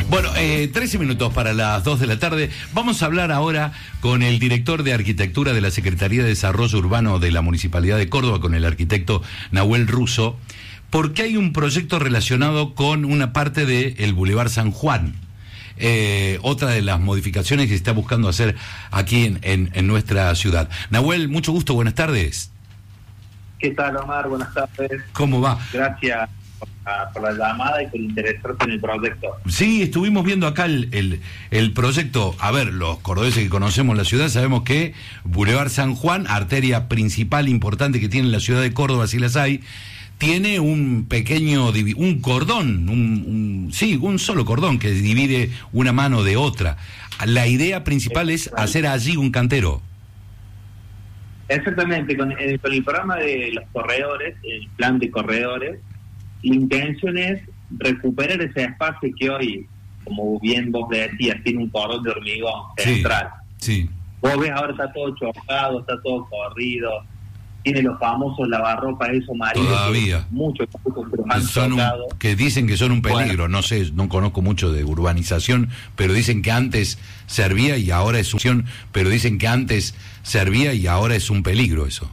Bueno, 13 minutos para las 2 de la tarde. Vamos a hablar ahora con el director de Arquitectura de la Secretaría de Desarrollo Urbano de la Municipalidad de Córdoba, con el arquitecto Nahuel Russo, porque hay un proyecto relacionado con una parte del Boulevard San Juan. Otra de las modificaciones que se está buscando hacer aquí en nuestra ciudad. Nahuel, mucho gusto, buenas tardes. ¿Qué tal, Omar? Buenas tardes. ¿Cómo va? Gracias por la llamada y por interesarte en el proyecto. Sí, estuvimos viendo acá el proyecto. A ver, los cordobeses que conocemos la ciudad sabemos que Boulevard San Juan, arteria principal importante que tiene la ciudad de Córdoba, si las hay, tiene un pequeño, un cordón, un solo cordón que divide una mano de otra. La idea principal es hacer allí un cantero. Exactamente, con el programa de los corredores, el plan de corredores, la intención es recuperar ese espacio que hoy, como bien vos decías, tiene un cordón de hormigón central. Sí. Vos ves ahora está todo chocado, está todo corrido, tiene los famosos lavarropas esos maridos. Todavía. Muchos pero más chocados. Que dicen que son un peligro, bueno. No sé, no conozco mucho de urbanización, pero dicen que antes servía y ahora es un peligro eso.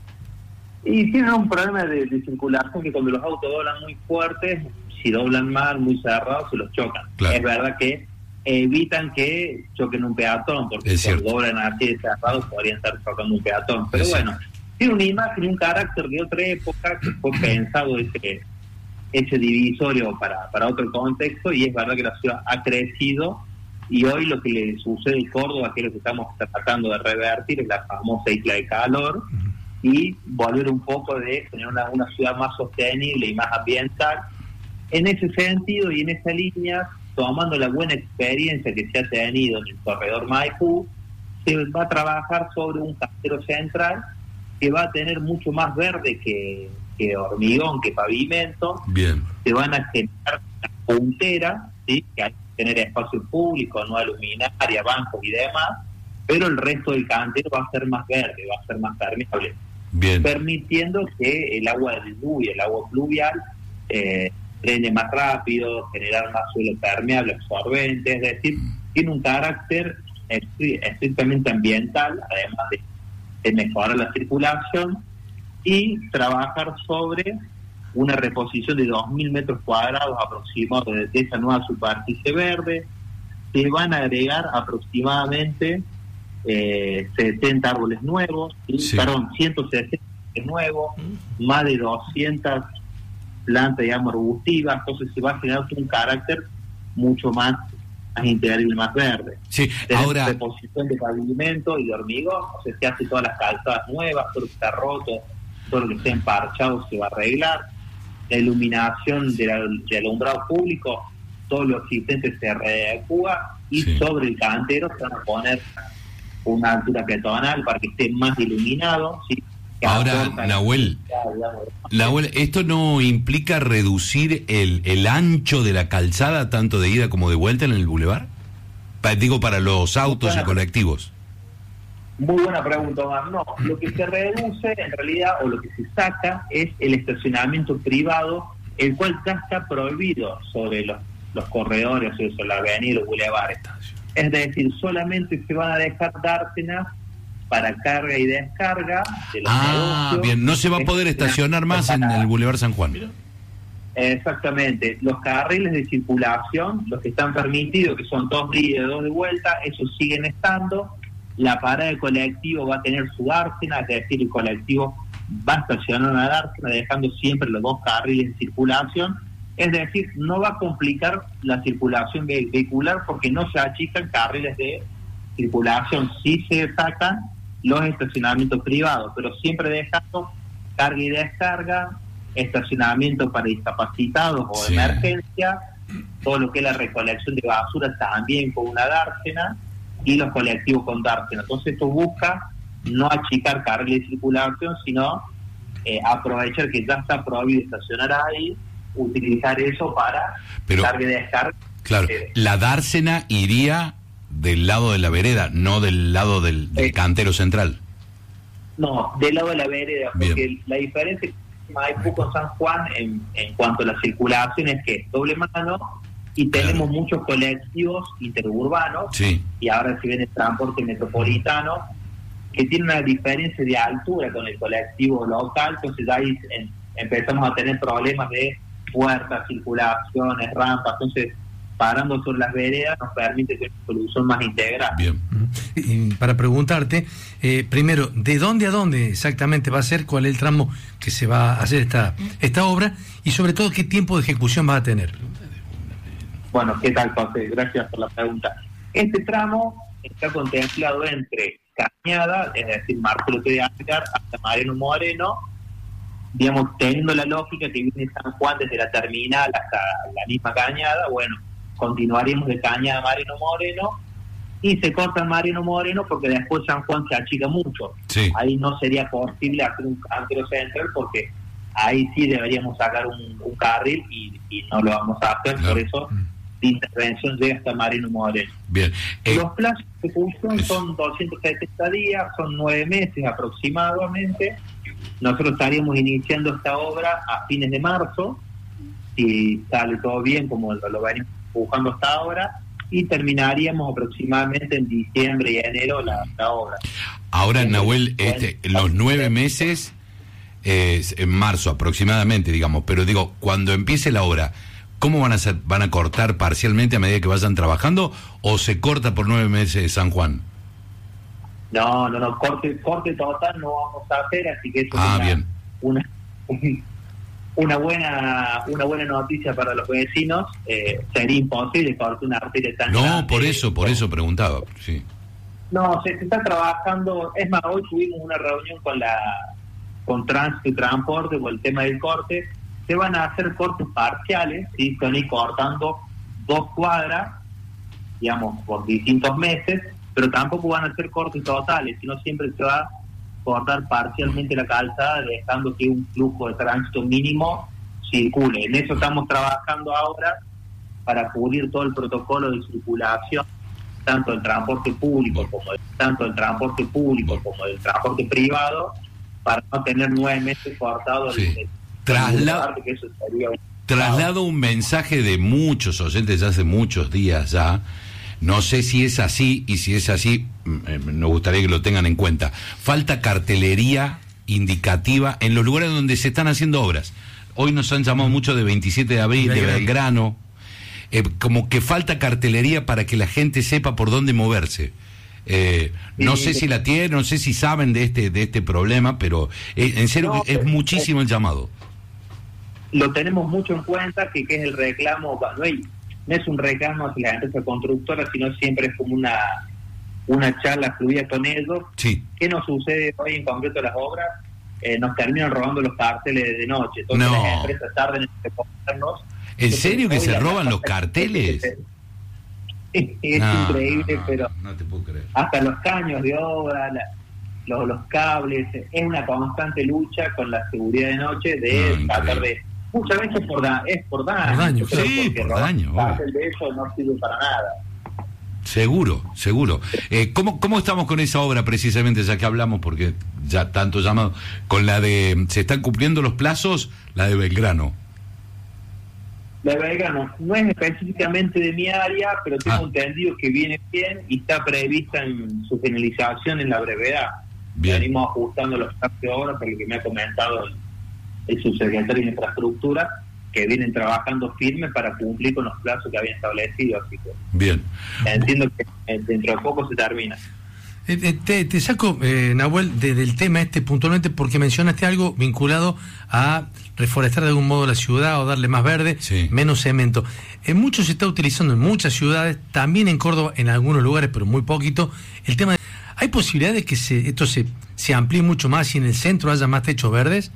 Y tienen un problema de circulación que cuando los autos doblan muy fuertes, si doblan mal, muy cerrados, se los chocan. Claro. Es verdad que evitan que choquen un peatón, porque si doblan así de cerrados podrían estar chocando un peatón. Pero bueno, tiene una imagen y un carácter de otra época que fue pensado ese divisorio para otro contexto, y es verdad que la ciudad ha crecido y hoy lo que le sucede en Córdoba, que es lo que estamos tratando de revertir, es la famosa isla de calor, y volver un poco de tener una ciudad más sostenible y más ambiental. En ese sentido y en esa línea, tomando la buena experiencia que se ha tenido en el corredor Maipú, se va a trabajar sobre un cantero central que va a tener mucho más verde que hormigón, que pavimento. Bien. Se van a generar puntera, ¿sí? Que hay que tener espacio público, no luminaria, bancos y demás, pero el resto del cantero va a ser más verde, va a ser más permeable. Bien. Permitiendo que el agua de lluvia, el agua pluvial, drene más rápido, generar más suelo permeable, absorbente, es decir, tiene un carácter estrictamente ambiental, además de mejorar la circulación, y trabajar sobre una reposición de 2.000 metros cuadrados aproximadamente de esa nueva superficie verde. Se van a agregar aproximadamente 70 árboles nuevos, perdón, 160 nuevos, más de 200 plantas, digamos, arbustivas. Entonces se va a generar un carácter mucho más integral y más verde. Sí, ahora reposición de pavimento y de hormigón, o sea, se hace todas las calzadas nuevas, todo lo que está roto, todo lo que esté emparchado se va a arreglar. La iluminación del alumbrado público, todo lo existente se readecua, y sobre el cantero se van a poner una altura peatonal para que esté más iluminado, ¿sí? Ahora, Nahuel, ¿esto no implica reducir el ancho de la calzada, tanto de ida como de vuelta en el bulevar? Digo, para los autos y colectivos. Muy buena pregunta, Omar. No, lo que se reduce en realidad, o lo que se saca, es el estacionamiento privado, el cual ya está prohibido sobre los corredores, sobre la avenida y los bulevares. Es decir, solamente se van a dejar dársenas para carga y descarga de los negocios. Bien, no se va a poder estacionar más en el Boulevard San Juan. Exactamente. Los carriles de circulación, los que están permitidos, que son 2 de ida y 2 de vuelta, esos siguen estando. La parada de colectivo va a tener su dársena, es decir, el colectivo va a estacionar una dársena, dejando siempre los 2 carriles de circulación. Es decir, no va a complicar la circulación vehicular porque no se achican carriles de circulación. Sí se sacan los estacionamientos privados, pero siempre dejando carga y descarga, estacionamiento para discapacitados o de emergencia, todo lo que es la recolección de basura también con una dársena, y los colectivos con dársena. Entonces esto busca no achicar carriles de circulación, sino aprovechar que ya está prohibido estacionar ahí, utilizar eso para carga y descarga. Claro, la dársena iría del lado de la vereda, no del lado del cantero central. No, del lado de la vereda, porque la diferencia Maipú con San Juan en cuanto a la circulación es que doble mano, y tenemos muchos colectivos interurbanos, y ahora se viene el transporte metropolitano, que tiene una diferencia de altura con el colectivo local, entonces ahí empezamos a tener problemas de puertas, circulaciones, rampas, entonces parando sobre las veredas nos permite tener una solución más integral. Bien. Y para preguntarte, primero, ¿de dónde a dónde exactamente va a ser? ¿Cuál es el tramo que se va a hacer esta obra? Y sobre todo, ¿qué tiempo de ejecución va a tener? Bueno, ¿qué tal, José? Gracias por la pregunta. Este tramo está contemplado entre Cañada, es decir, Marcelo T. de Algar, hasta Mariano Moreno, digamos, teniendo la lógica que viene San Juan desde la terminal hasta la misma Cañada. Bueno, continuaremos de Cañada a Mariano Moreno, y se corta Mariano Moreno porque después San Juan se achica mucho. Ahí no sería posible hacer un cambio central, porque ahí sí deberíamos sacar un carril y no lo vamos a hacer, por eso la intervención llega hasta Mariano Moreno. Bien. Los plazos de ejecución son 270 días, son 9 meses aproximadamente. Nosotros estaríamos iniciando esta obra a fines de marzo, si sale todo bien, como lo venimos buscando hasta ahora, y terminaríamos aproximadamente en diciembre y enero la obra. Ahora, Nahuel, los 9 meses en marzo aproximadamente, digamos, pero digo, cuando empiece la obra, ¿cómo van a hacer? ¿Van a cortar parcialmente a medida que vayan trabajando o se corta por 9 meses San Juan? No, corte total no vamos a hacer, así que eso es una buena noticia para los vecinos. Sería imposible cortar una arteria tan grande. Por eso preguntaba, sí. No, se está trabajando. Es más, hoy tuvimos una reunión con Tránsito y Transporte por el tema del corte. Se van a hacer cortes parciales, ¿sí? Están ahí cortando 2 cuadras, digamos, por distintos meses, pero tampoco van a ser cortes totales, sino siempre se va a cortar parcialmente la calzada, dejando que un flujo de tránsito mínimo circule. En eso estamos trabajando ahora, para cubrir todo el protocolo de circulación, tanto del transporte público como del transporte privado, para no tener 9 meses cortados. Traslado un mensaje de muchos oyentes hace muchos días ya. No sé si es así, y si es así, nos gustaría que lo tengan en cuenta. Falta cartelería indicativa en los lugares donde se están haciendo obras. Hoy nos han llamado mucho de 27 de abril, de Belgrano. Como que falta cartelería para que la gente sepa por dónde moverse. No sé si la tienen, no sé si saben de este problema, pero en serio es muchísimo el llamado. Lo tenemos mucho en cuenta, que es el reclamo. No es un reclamo hacia la empresa constructora, sino siempre es como una charla fluida con ellos. ¿Qué nos sucede hoy en concreto las obras? Nos terminan robando los carteles de noche. Entonces las empresas tardan en respondernos. ¿En serio que se roban los carteles? Es increíble, pero no te puedo creer. Hasta los caños de obra, los cables, es una constante lucha con la seguridad de noche de tratar de... Muchas veces por daño. Por daño. De eso no sirve para nada. Seguro. ¿Cómo estamos con esa obra precisamente, ya que hablamos, porque ya tanto llamado, con la de, se están cumpliendo los plazos, la de Belgrano? La de Belgrano no es específicamente de mi área, pero tengo entendido que viene bien y está prevista en su finalización en la brevedad. Venimos ajustando los plazos de obra, por lo que me ha comentado el subsecretario de Infraestructura, que vienen trabajando firme para cumplir con los plazos que habían establecido. Así que entiendo que dentro de poco se termina. Te saco, Nahuel, del tema puntualmente, porque mencionaste algo vinculado a reforestar de algún modo la ciudad o darle más verde, menos cemento. Mucho se está utilizando en muchas ciudades, también en Córdoba, en algunos lugares, pero muy poquito, el tema de... ¿Hay posibilidades de que esto se amplíe mucho más y en el centro haya más techos verdes?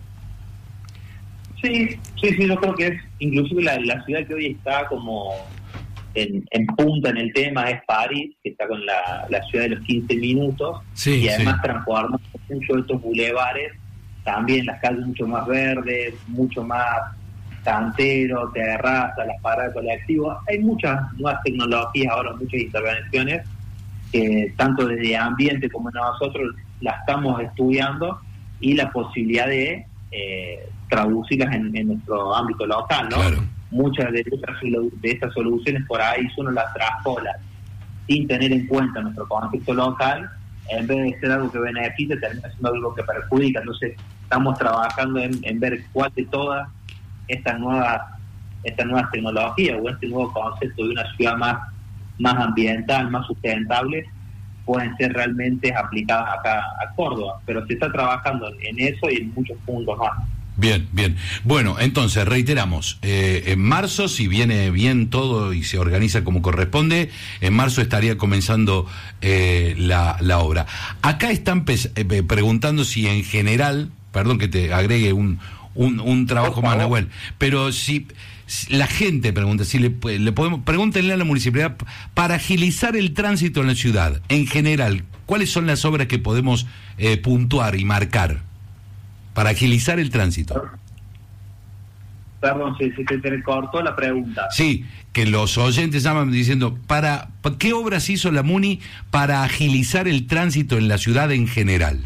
Sí, yo creo que es, inclusive la ciudad que hoy está como en punta en el tema es París, que está con la ciudad de los 15 minutos, y además transformamos mucho de estos bulevares, también las calles mucho más verdes, mucho más canteros, terrazas, las paradas colectivas. Hay muchas nuevas tecnologías ahora, muchas intervenciones, que tanto desde ambiente como nosotros la estamos estudiando, y la posibilidad de traducirlas en nuestro ámbito local, ¿no? muchas de estas soluciones por ahí, si uno las traspola sin tener en cuenta nuestro contexto local, en vez de ser algo que beneficia, termina siendo algo que perjudica. Entonces estamos trabajando en ver cuál de todas estas nuevas tecnologías o este nuevo concepto de una ciudad más ambiental, más sustentable, pueden ser realmente aplicadas acá a Córdoba. Pero se está trabajando en eso y en muchos puntos más. Bien, bien. Bueno, entonces, reiteramos, en marzo, si viene bien todo y se organiza como corresponde, en marzo estaría comenzando la obra. Acá están preguntando si en general, perdón que te agregue un trabajo más, Nahuel, pero si la gente pregunta, si le podemos, pregúntenle a la municipalidad, para agilizar el tránsito en la ciudad, en general, ¿cuáles son las obras que podemos puntuar y marcar para agilizar el tránsito? Perdón, si te cortó la pregunta. Sí, que los oyentes llaman diciendo, ¿qué obras hizo la MUNI para agilizar el tránsito en la ciudad en general?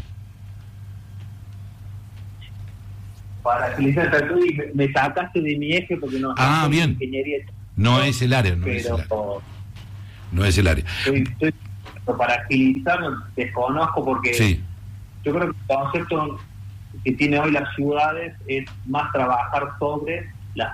Para agilizar el tránsito, y me sacaste de mi eje porque no... bien. Ingeniería. No es el área, no es el área. Para agilizar desconozco porque sí. Yo creo que el concepto que tiene hoy las ciudades es más trabajar sobre las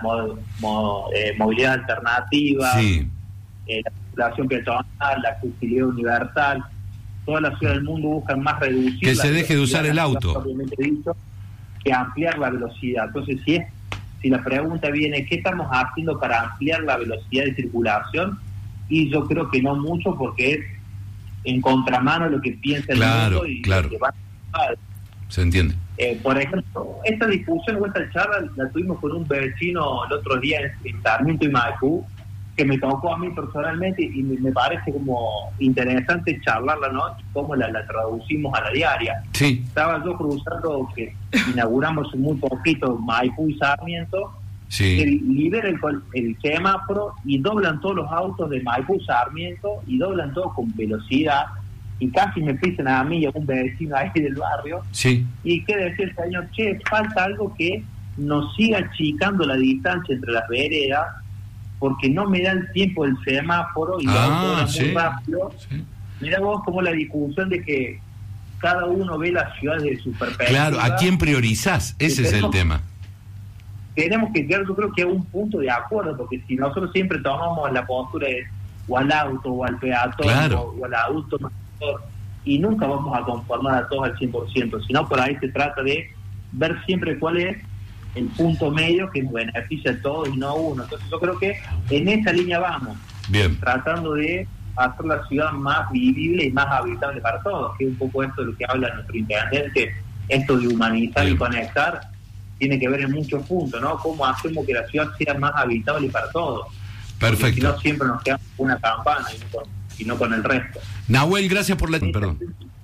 movilidad alternativa, sí. La circulación peatonal, la accesibilidad universal. Todas las ciudades del mundo buscan más reducir que se deje de usar el auto, dicho, que ampliar la velocidad. Entonces, si la pregunta viene, ¿qué estamos haciendo para ampliar la velocidad de circulación? Y yo creo que no mucho, porque es en contramano lo que piensa el mundo y claro. Lo que va a... Se entiende. Por ejemplo, esta discusión o esta charla la tuvimos con un vecino el otro día en Sarmiento y Maipú, que me tocó a mí personalmente y me parece como interesante charlarla, ¿no? Cómo la traducimos a la diaria. Sí. Estaba yo cruzando, que inauguramos muy poquito Maipú y Sarmiento, sí. Que libera el semáforo y doblan todos los autos de Maipú y Sarmiento y doblan todos con velocidad. Y casi me pisan a mí y a un vecino ahí del barrio. Sí. Y qué decir el señor, falta algo que nos siga achicando la distancia entre las veredas, porque no me da el tiempo del semáforo y sí. muy rápido. Sí. Mira vos como la discusión de que cada uno ve las ciudades de su perspectiva. Claro, ¿a quién priorizás? Ese es el tema. Tenemos que llegar, yo creo que a un punto de acuerdo, porque si nosotros siempre tomamos la postura de o al auto o al peatón, claro, o al adulto mayor, y nunca vamos a conformar a todos al 100%, sino por ahí se trata de ver siempre cuál es el punto medio que nos beneficia a todos y no a uno. Entonces yo creo que en esa línea vamos. Bien. Tratando de hacer la ciudad más vivible y más habitable para todos, que es un poco esto de lo que habla nuestro intendente, esto de humanizar y conectar, tiene que ver en muchos puntos, ¿no? Cómo hacemos que la ciudad sea más habitable para todos. Perfecto. Porque si no, siempre nos quedamos con una campana y no con el resto. Nahuel, gracias por la... Perdón.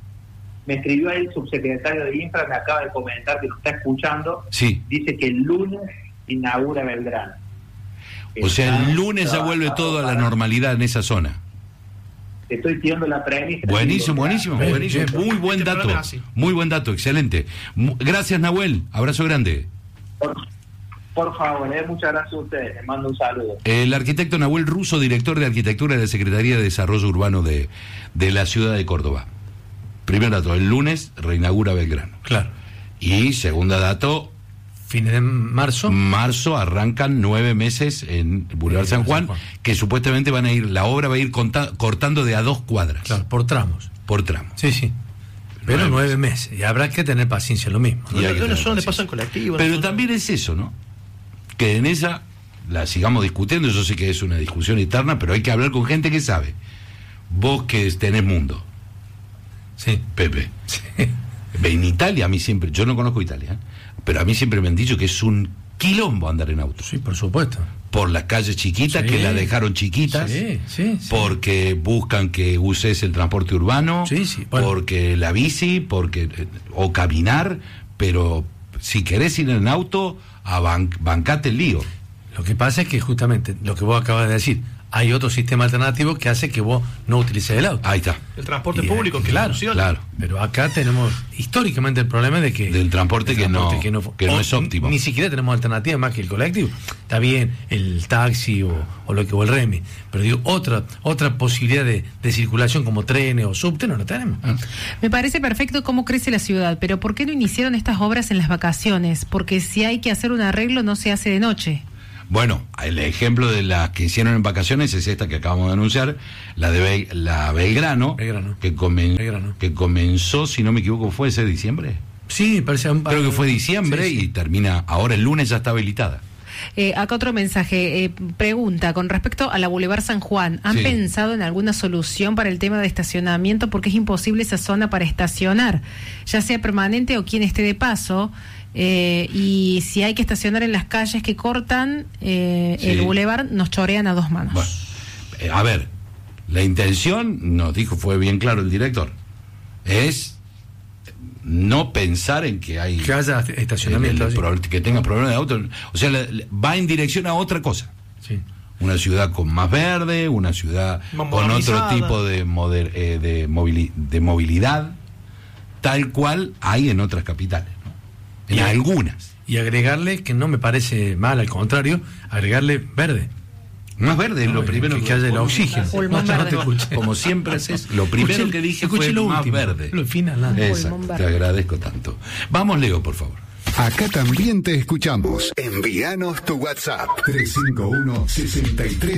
Me escribió ahí el subsecretario de Infra, me acaba de comentar que nos está escuchando. Sí. Dice que el lunes inaugura Belgrano. O sea, el lunes ya vuelve todo a la normalidad en esa zona. Te estoy tirando la premisa. Buenísimo. Muy buen dato. Muy buen dato, excelente. Gracias, Nahuel. Abrazo grande. Por favor, muchas gracias a ustedes. Les mando un saludo. El arquitecto Nahuel Russo, director de Arquitectura de la Secretaría de Desarrollo Urbano de la ciudad de Córdoba. Primer dato, el lunes reinaugura Belgrano. Claro. Y segundo dato... Fines de marzo. Marzo arrancan 9 meses en Boulevard San Juan, que supuestamente la obra va a ir cortando de a 2 cuadras. Claro, por tramos. Por tramo. Sí. Pero 9 meses. Y habrá que tener paciencia, lo mismo. Y hay una zona de paso en colectivo. Pero también es eso, ¿no? Que en esa la sigamos discutiendo. Yo sé que es una discusión eterna, pero hay que hablar con gente que sabe. Vos que tenés mundo. Sí. Pepe. Sí. En Italia, a mí siempre, yo no conozco Italia, pero a mí siempre me han dicho que es un quilombo andar en auto. Sí, por supuesto. Por las calles chiquitas, que las dejaron chiquitas, sí. Porque buscan que uses el transporte urbano, porque la bici, o caminar, pero si querés ir en auto, bancate el lío. Lo que pasa es que justamente, lo que vos acabas de decir, hay otro sistema alternativo que hace que vos no utilices el auto. Ahí está. El transporte público, que claro, funciona. Claro. Pero acá tenemos históricamente el problema de que del transporte que no es óptimo. Ni siquiera tenemos alternativa más que el colectivo. Está bien el taxi o el Remi, pero digo, otra posibilidad de circulación como trenes o subte no la tenemos. Me parece perfecto cómo crece la ciudad, pero ¿por qué no iniciaron estas obras en las vacaciones? Porque si hay que hacer un arreglo no se hace de noche. Bueno, el ejemplo de las que hicieron en vacaciones es esta que acabamos de anunciar, la de la Belgrano. Que comenzó, si no me equivoco, ¿fue ese diciembre? Sí, parece. Creo que fue diciembre, sí. Y termina, ahora el lunes ya está habilitada. Acá otro mensaje, pregunta, con respecto a la Boulevard San Juan, ¿han pensado en alguna solución para el tema de estacionamiento? Porque es imposible esa zona para estacionar, ya sea permanente o quien esté de paso. Y si hay que estacionar en las calles que cortan el bulevar, nos chorean a dos manos. Bueno, a ver, la intención, nos dijo, fue bien claro el director, es no pensar en que haya estacionamiento, que tenga problemas de auto, o sea, va en dirección a otra cosa. Sí. Una ciudad con más verde, una ciudad con otro tipo de movilidad, tal cual hay en otras capitales. En algunas. Y agregarle, que no me parece mal, al contrario, agregarle verde. Más verde es lo primero que haya el oxígeno. Como siempre haces, lo primero que dije fue más verde. Lo final, exacto, te agradezco tanto. Vamos, Leo, por favor. Acá también te escuchamos. Envíanos tu WhatsApp 351-63